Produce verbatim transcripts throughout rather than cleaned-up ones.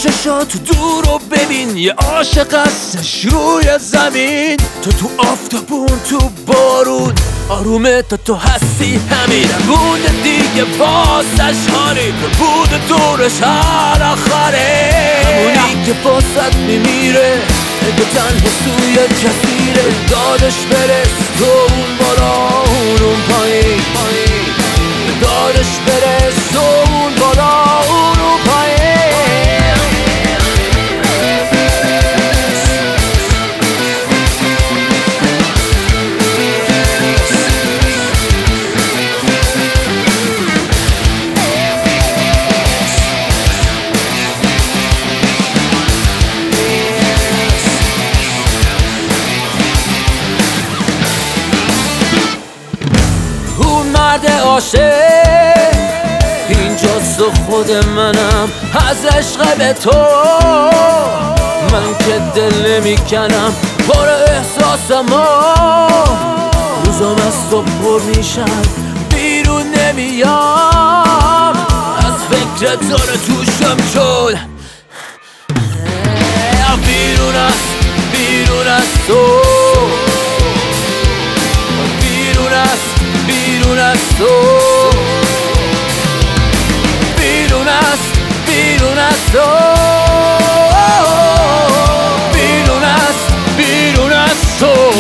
چشاتو دور رو ببین، یه عاشق هستش روی زمین. تو تو آفتابون تو بارون آرومه، تا تو هستی همین. بونه دیگه واسش هاری بود دورش هر آخره، همونی که واسط میمیره اگه تنها توی جزیره. دادش برس تو اون بالا اون اون پایین، دادش برس تو اون بالا اون اون پایین. مرد عاشق اینجاست و خود منم از عشق به تو. من که دل نمیکنم پر احساسم، روزم از تو پر میشن بیرون نمیام. از فکر تو توشم چون بیرون از بیرون از تو، بیرون از بیرون از تو، بیرون از بیرون از تو، بیرون از بیرون از تو.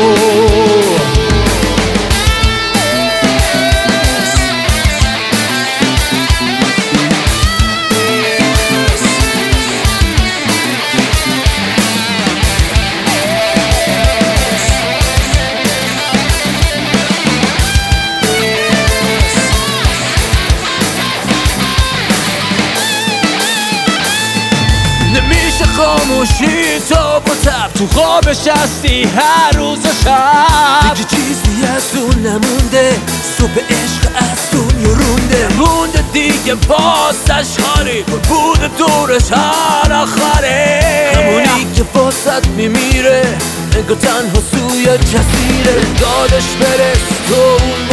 خاموشی تو با تب تو خوابش هستی هر روز و شب. دیگه چیزی از اون نمونده، صبح عشق از دنیا رونده. مونده دیگه واسش هاری بود دورش هر آخره، همونی که واسط میمیره انگار تنها سوی جزیره. دادش برس تو اون